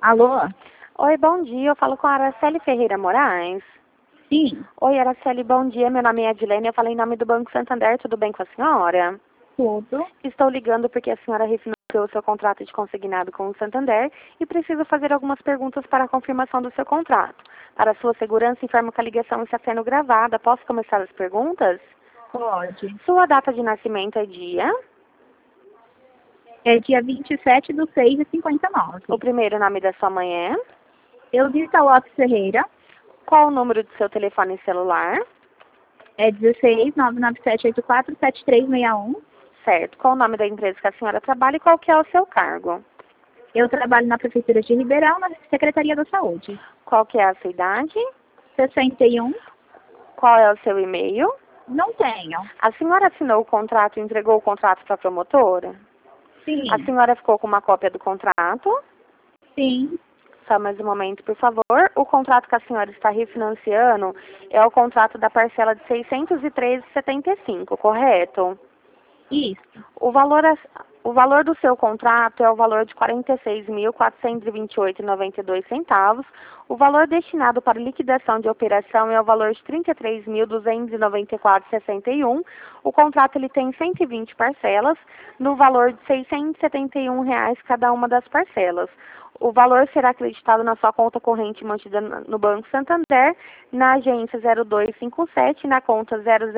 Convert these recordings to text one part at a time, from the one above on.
Alô? Oi, bom dia. Eu falo com a Araceli Ferreira Moraes. Sim, Oi, Araceli, bom dia. Meu nome é Adilene. Eu falei em nome do Banco Santander. Tudo bem com a senhora? tudo. Estou ligando porque a senhora refinanciou o seu contrato de consignado com o Santander e preciso fazer algumas perguntas para a confirmação do seu contrato. Para sua segurança, informo que a ligação está sendo gravada. Posso começar as perguntas? Pode. Sua data de nascimento é dia? É dia 27/6/59. O primeiro nome da sua mãe é? Eudita Lopes Ferreira. Qual o número do seu telefone celular? É 16 997847361. Certo. Qual o nome da empresa que a senhora trabalha e qual que é o seu cargo? Eu trabalho na Prefeitura de Ribeirão, na Secretaria da Saúde. Qual que é a sua idade? 61. Qual é o seu e-mail? Não tenho. A senhora assinou o contrato e entregou o contrato para a promotora? Sim, A senhora ficou com uma cópia do contrato? sim, Só mais um momento, por favor. O contrato que a senhora está refinanciando é o contrato da parcela de R$ 613,75, correto? isso. O valor do seu contrato é o valor de R$ 46.428,92. O valor destinado para liquidação de operação é o valor de R$ 33.294,61. O contrato ele tem 120 parcelas, no valor de R$ 671 cada uma das parcelas. O valor será acreditado na sua conta corrente mantida no Banco Santander, na agência 0257, na conta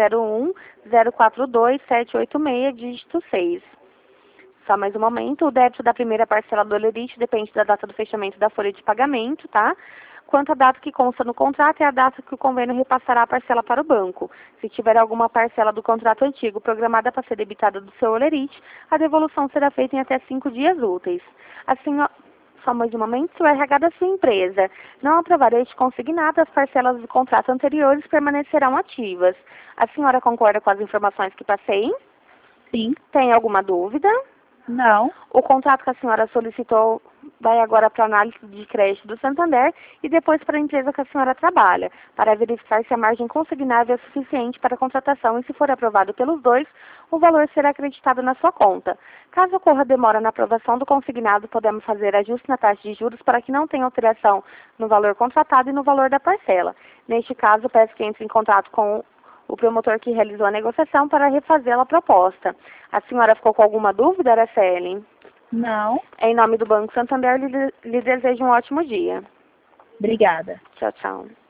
001-042-786, dígito 6. Só mais um momento. O débito da primeira parcela do olerite depende da data do fechamento da folha de pagamento, tá? Quanto à data que consta no contrato, é a data que o convênio repassará a parcela para o banco. Se tiver alguma parcela do contrato antigo programada para ser debitada do seu olerite, a devolução será feita em até 5 dias úteis. Assim, só mais um momento, se o RH da sua empresa não aprovar este consignado, as parcelas do contrato anteriores permanecerão ativas. A senhora concorda com as informações que passei? Sim. Tem alguma dúvida? Não. O contrato que a senhora solicitou vai agora para a análise de crédito do Santander e depois para a empresa que a senhora trabalha, para verificar se a margem consignável é suficiente para a contratação e, se for aprovado pelos dois, o valor será acreditado na sua conta. Caso ocorra demora na aprovação do consignado, podemos fazer ajuste na taxa de juros para que não tenha alteração no valor contratado e no valor da parcela. Neste caso, peço que entre em contato com o promotor que realizou a negociação para refazer a proposta. A senhora ficou com alguma dúvida, Araceli? Não. Em nome do Banco Santander, lhe desejo um ótimo dia. Obrigada. Tchau, tchau.